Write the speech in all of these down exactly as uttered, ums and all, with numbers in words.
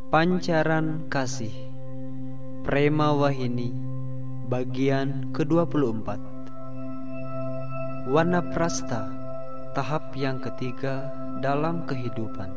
Pancaran Kasih Prema Wahini bagian kedua puluh empat. Wanaprastha, tahap yang ketiga dalam kehidupan.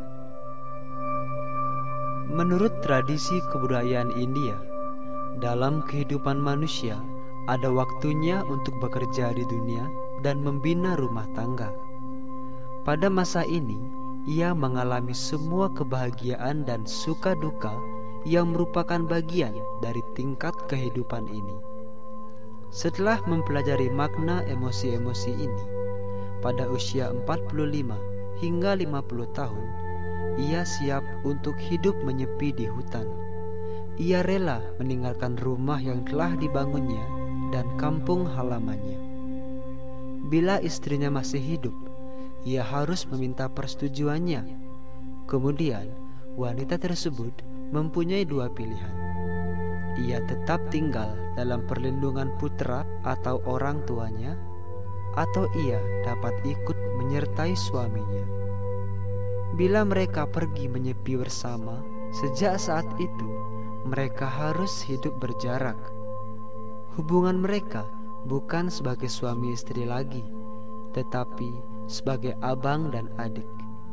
Menurut tradisi kebudayaan India, dalam kehidupan manusia ada waktunya untuk bekerja di dunia dan membina rumah tangga. Pada masa ini ia mengalami semua kebahagiaan dan suka duka yang merupakan bagian dari tingkat kehidupan ini. Setelah mempelajari makna emosi-emosi ini, pada usia empat puluh lima hingga lima puluh tahun, ia siap untuk hidup menyepi di hutan. Ia rela meninggalkan rumah yang telah dibangunnya dan kampung halamannya. Bila istrinya masih hidup, ia harus meminta persetujuannya. Kemudian, wanita tersebut mempunyai dua pilihan. Ia tetap tinggal dalam perlindungan putra atau orang tuanya, atau ia dapat ikut menyertai suaminya. Bila mereka pergi menyepi bersama, sejak saat itu mereka harus hidup berjarak. Hubungan mereka bukan sebagai suami istri lagi, tetapi sebagai abang dan adik.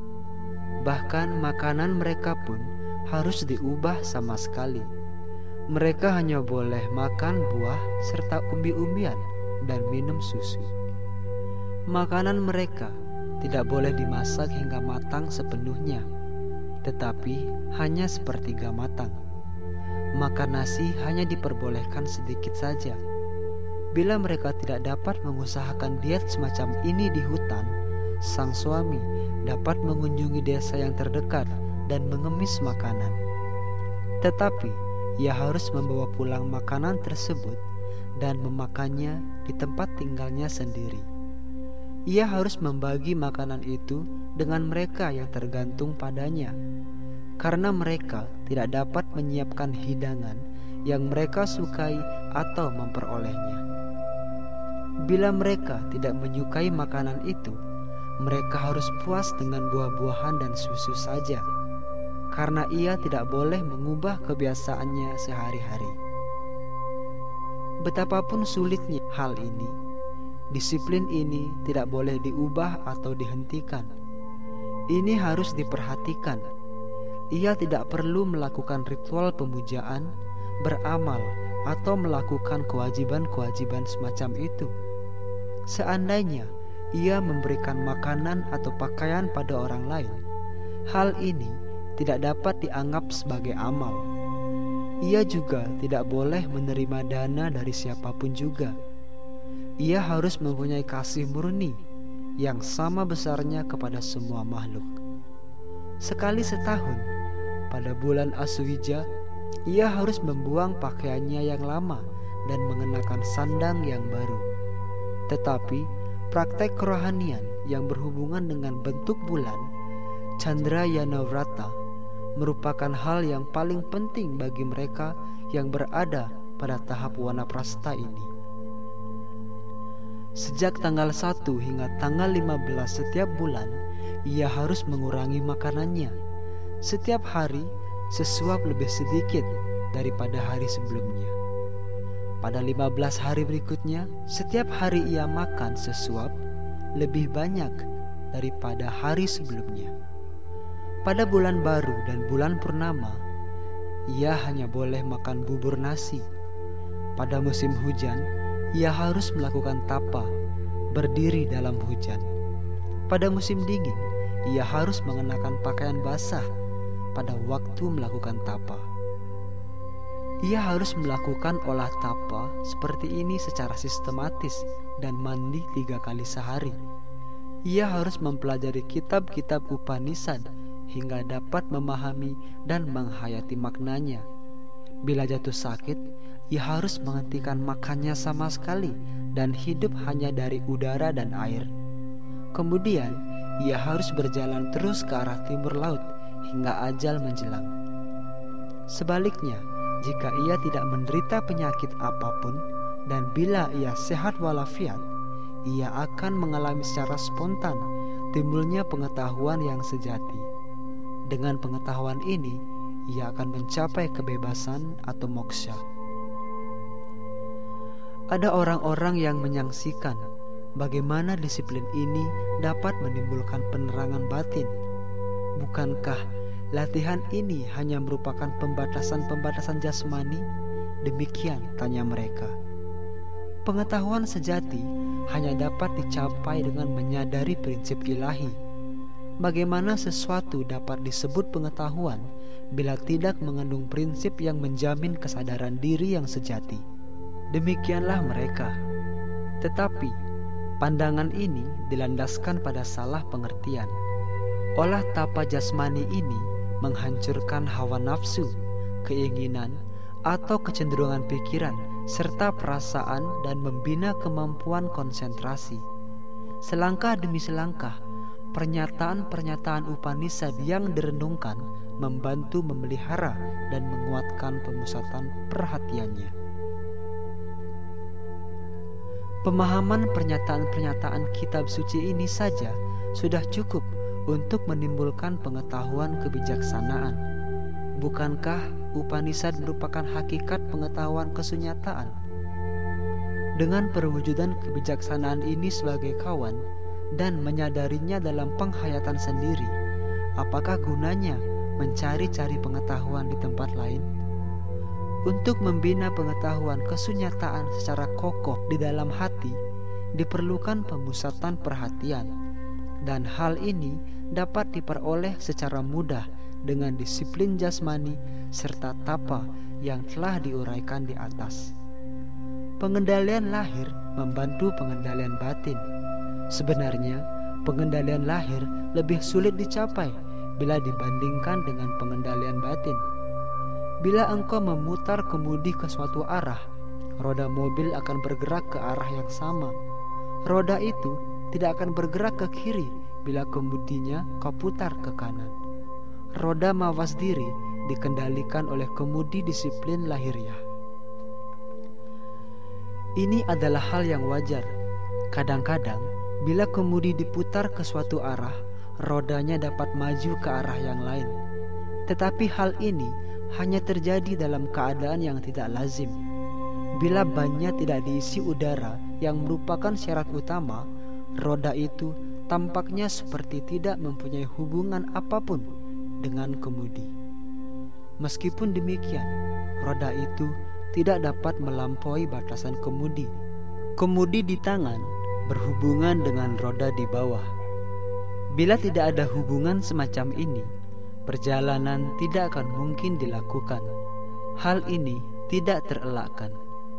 Bahkan makanan mereka pun harus diubah sama sekali. Mereka hanya boleh makan buah serta umbi-umbian dan minum susu. Makanan mereka tidak boleh dimasak hingga matang sepenuhnya, tetapi hanya sepertiga matang. Makan nasi hanya diperbolehkan sedikit saja. Bila mereka tidak dapat mengusahakan diet semacam ini di hutan, sang suami dapat mengunjungi desa yang terdekat dan mengemis makanan. Tetapi ia harus membawa pulang makanan tersebut dan memakannya di tempat tinggalnya sendiri. Ia harus membagi makanan itu dengan mereka yang tergantung padanya, karena mereka tidak dapat menyiapkan hidangan yang mereka sukai atau memperolehnya. Bila mereka tidak menyukai makanan itu, mereka harus puas dengan buah-buahan dan susu saja, karena ia tidak boleh mengubah kebiasaannya sehari-hari. Betapapun sulitnya hal ini, disiplin ini tidak boleh diubah atau dihentikan. Ini harus diperhatikan. Ia tidak perlu melakukan ritual pemujaan, beramal, atau melakukan kewajiban-kewajiban semacam itu. Seandainya ia memberikan makanan atau pakaian pada orang lain, hal ini tidak dapat dianggap sebagai amal. Ia juga tidak boleh menerima dana dari siapapun juga. Ia harus mempunyai kasih murni yang sama besarnya kepada semua makhluk. Sekali setahun, pada bulan Aswija, ia harus membuang pakaiannya yang lama dan mengenakan sandang yang baru. Tetapi praktek kerohanian yang berhubungan dengan bentuk bulan, Chandrayana Vrata, merupakan hal yang paling penting bagi mereka yang berada pada tahap Wanaprastha ini. Sejak tanggal satu hingga tanggal lima belas setiap bulan, ia harus mengurangi makanannya. Setiap hari sesuap lebih sedikit daripada hari sebelumnya. Pada lima belas hari berikutnya, setiap hari ia makan sesuap lebih banyak daripada hari sebelumnya. Pada bulan baru dan bulan purnama, ia hanya boleh makan bubur nasi. Pada musim hujan, ia harus melakukan tapa, berdiri dalam hujan. Pada musim dingin, ia harus mengenakan pakaian basah pada waktu melakukan tapa. Ia harus melakukan olah tapa seperti ini secara sistematis dan mandi tiga kali sehari. Ia harus mempelajari kitab-kitab Upanishad hingga dapat memahami dan menghayati maknanya. Bila jatuh sakit, ia harus menghentikan makannya sama sekali dan hidup hanya dari udara dan air. Kemudian, ia harus berjalan terus ke arah timur laut hingga ajal menjelang. Sebaliknya, jika ia tidak menderita penyakit apapun dan bila ia sehat walafiat, ia akan mengalami secara spontan timbulnya pengetahuan yang sejati. Dengan pengetahuan ini, ia akan mencapai kebebasan atau moksha. Ada orang-orang yang menyaksikan bagaimana disiplin ini dapat menimbulkan penerangan batin. Bukankah latihan ini hanya merupakan pembatasan-pembatasan jasmani? Demikian tanya mereka. Pengetahuan sejati hanya dapat dicapai dengan menyadari prinsip ilahi. Bagaimana sesuatu dapat disebut pengetahuan bila tidak mengandung prinsip yang menjamin kesadaran diri yang sejati? Demikianlah mereka. Tetapi pandangan ini dilandaskan pada salah pengertian. Olah tapa jasmani ini menghancurkan hawa nafsu, keinginan, atau kecenderungan pikiran serta perasaan dan membina kemampuan konsentrasi. Selangkah demi selangkah, pernyataan-pernyataan Upanishad yang direnungkan membantu memelihara dan menguatkan pemusatan perhatiannya. Pemahaman pernyataan-pernyataan kitab suci ini saja sudah cukup untuk menimbulkan pengetahuan kebijaksanaan. Bukankah Upanishad merupakan hakikat pengetahuan kesunyataan? Dengan perwujudan kebijaksanaan ini sebagai kawan dan menyadarinya dalam penghayatan sendiri, apakah gunanya mencari-cari pengetahuan di tempat lain? Untuk membina pengetahuan kesunyataan secara kokoh di dalam hati, diperlukan pemusatan perhatian, dan hal ini dapat diperoleh secara mudah dengan disiplin jasmani serta tapa yang telah diuraikan di atas. Pengendalian lahir membantu pengendalian batin. Sebenarnya, pengendalian lahir lebih sulit dicapai bila dibandingkan dengan pengendalian batin. Bila engkau memutar kemudi ke suatu arah, roda mobil akan bergerak ke arah yang sama. Roda itu tidak akan bergerak ke kiri bila kemudinya kau putar ke kanan. Roda mawas diri dikendalikan oleh kemudi disiplin lahiriah. Ini adalah hal yang wajar. Kadang-kadang bila kemudi diputar ke suatu arah, rodanya dapat maju ke arah yang lain. Tetapi hal ini hanya terjadi dalam keadaan yang tidak lazim. Bila bannya tidak diisi udara yang merupakan syarat utama, roda itu tampaknya seperti tidak mempunyai hubungan apapun dengan kemudi. Meskipun demikian, roda itu tidak dapat melampaui batasan kemudi. Kemudi di tangan berhubungan dengan roda di bawah. Bila tidak ada hubungan semacam ini, perjalanan tidak akan mungkin dilakukan. Hal ini tidak terelakkan.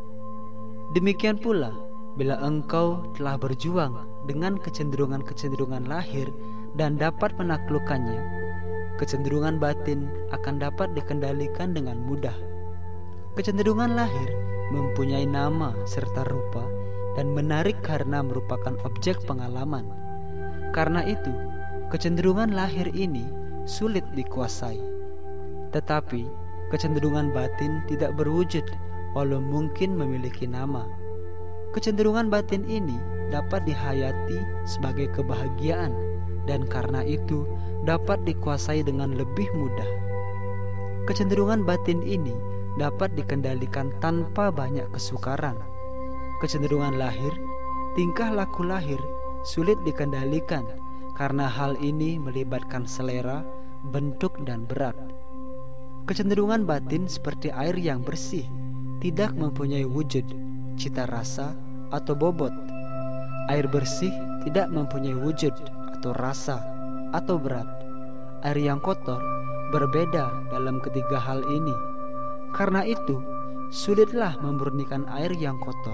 Demikian pula, bila engkau telah berjuang dengan kecenderungan-kecenderungan lahir dan dapat menaklukkannya, kecenderungan batin akan dapat dikendalikan dengan mudah. Kecenderungan lahir mempunyai nama serta rupa dan menarik karena merupakan objek pengalaman. Karena itu, kecenderungan lahir ini sulit dikuasai. Tetapi, kecenderungan batin tidak berwujud walau mungkin memiliki nama. Kecenderungan batin ini dapat dihayati sebagai kebahagiaan dan karena itu dapat dikuasai dengan lebih mudah. Kecenderungan batin ini dapat dikendalikan tanpa banyak kesukaran. Kecenderungan lahir, tingkah laku lahir sulit dikendalikan karena hal ini melibatkan selera, bentuk, dan berat. Kecenderungan batin seperti air yang bersih tidak mempunyai wujud, cita rasa, atau bobot. Air bersih tidak mempunyai wujud atau rasa atau berat. Air yang kotor berbeda dalam ketiga hal ini. Karena itu, sulitlah memurnikan air yang kotor.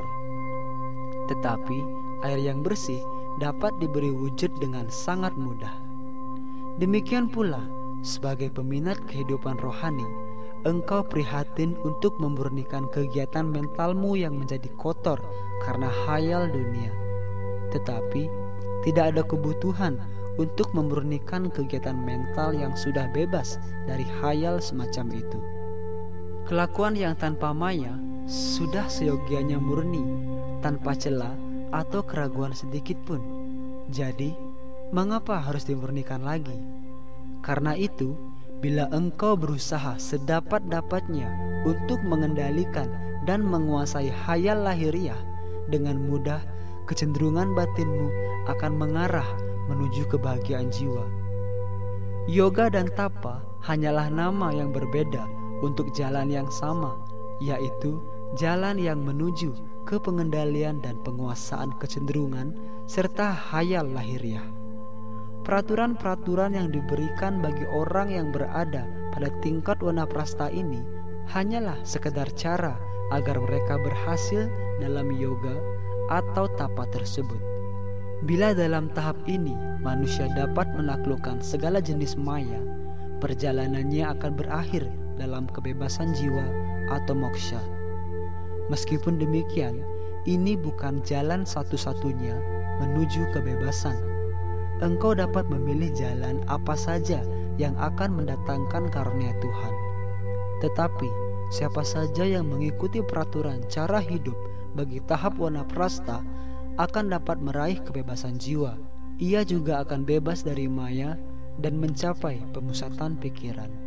Tetapi air yang bersih dapat diberi wujud dengan sangat mudah. Demikian pula, sebagai peminat kehidupan rohani, engkau prihatin untuk memurnikan kegiatan mentalmu yang menjadi kotor karena khayal dunia. Tetapi tidak ada kebutuhan untuk memurnikan kegiatan mental yang sudah bebas dari khayal semacam itu. Kelakuan yang tanpa maya sudah seyogianya murni, tanpa celah atau keraguan sedikit pun. Jadi, mengapa harus dimurnikan lagi? Karena itu, Bila engkau berusaha sedapat-dapatnya untuk mengendalikan dan menguasai khayal lahiriah, dengan mudah kecenderungan batinmu akan mengarah menuju kebahagiaan jiwa. Yoga dan tapa hanyalah nama yang berbeda untuk jalan yang sama, yaitu jalan yang menuju ke pengendalian dan penguasaan kecenderungan serta khayal lahiriah. Peraturan-peraturan yang diberikan bagi orang yang berada pada tingkat wanaprasta ini hanyalah sekedar cara agar mereka berhasil dalam yoga atau tapa tersebut. Bila dalam tahap ini manusia dapat menaklukkan segala jenis maya, perjalanannya akan berakhir dalam kebebasan jiwa atau moksha. Meskipun demikian, ini bukan jalan satu-satunya menuju kebebasan. Engkau dapat memilih jalan apa saja yang akan mendatangkan karunia Tuhan. Tetapi siapa saja yang mengikuti peraturan cara hidup bagi tahap wanaprasta akan dapat meraih kebebasan jiwa. Ia juga akan bebas dari maya dan mencapai pemusatan pikiran.